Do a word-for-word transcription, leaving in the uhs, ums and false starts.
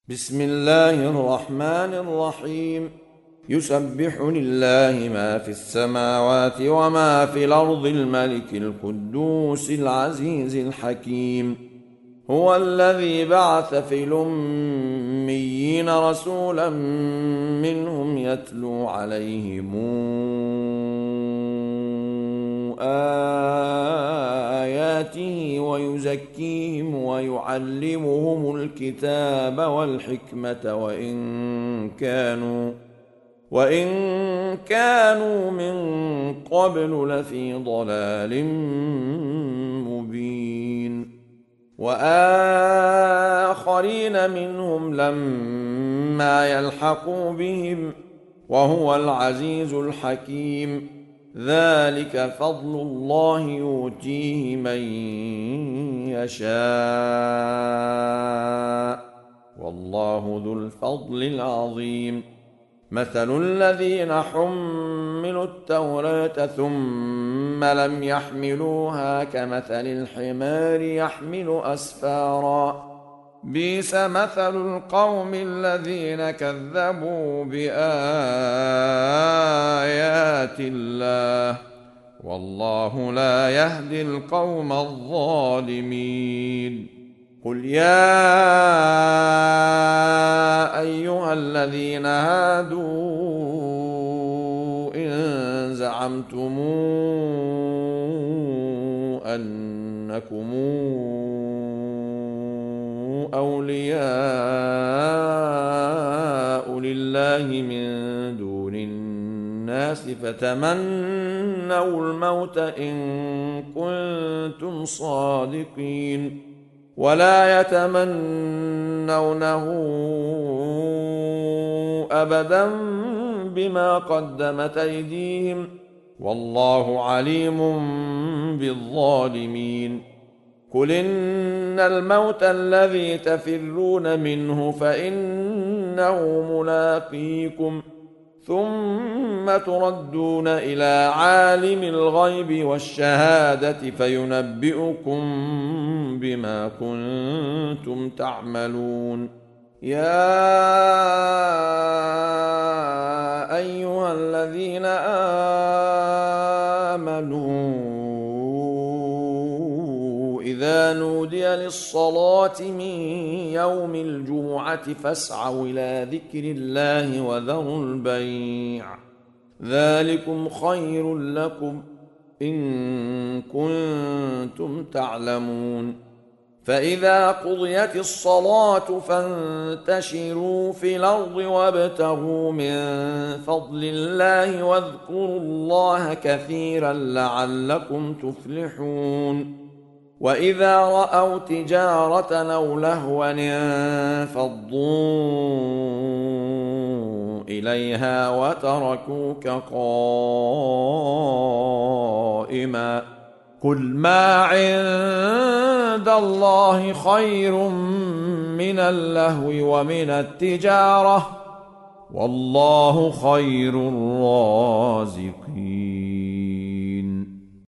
بسم الله الرحمن الرحيم. يسبح لله ما في السماوات وما في الأرض الملك القدوس العزيز الحكيم. هو الذي بعث في الأميين رسولا منهم يتلو عليهم آياته ويزكيهم ويعلمهم الكتاب والحكمة وإن كانوا وإن كانوا من قبل لفي ضلال مبين. وآخرين منهم لما يلحقوا بهم وهو العزيز الحكيم. ذلك فضل الله يؤتيه من يشاء والله ذو الفضل العظيم. مثل الذين حملوا التوراة ثم لم يحملوها كمثل الحمار يحمل أسفارا بئس مثل القوم الذين كذبوا بآيات الله والله لا يهدي القوم الظالمين. قل يا أيها الذين هادوا إن زعمتم أنكم أولياء لله من دون الناس فتمنوا الموت إن كنتم صادقين ولا يتمنونه أبدا بما قدمت أيديهم والله عليم بالظالمين. قل إن الموت الذي تفرون منه فإنه ملاقيكم ثم تردون إلى عالم الغيب والشهادة فينبئكم بما كنتم تعملون. يا أيها الذين آمنوا إذا نودي للصلاة من يوم الجمعة فاسعوا إلى ذكر الله وذروا البيع ذلكم خير لكم إن كنتم تعلمون. فإذا قضيت الصلاة فانتشروا في الأرض وابتغوا من فضل الله واذكروا الله كثيرا لعلكم تفلحون. وإذا رأوا تجارة أو لهوا انفضوا إليها وتركوك قائما قل ما عند الله خير من اللهو ومن التجارة والله خير الرازقين.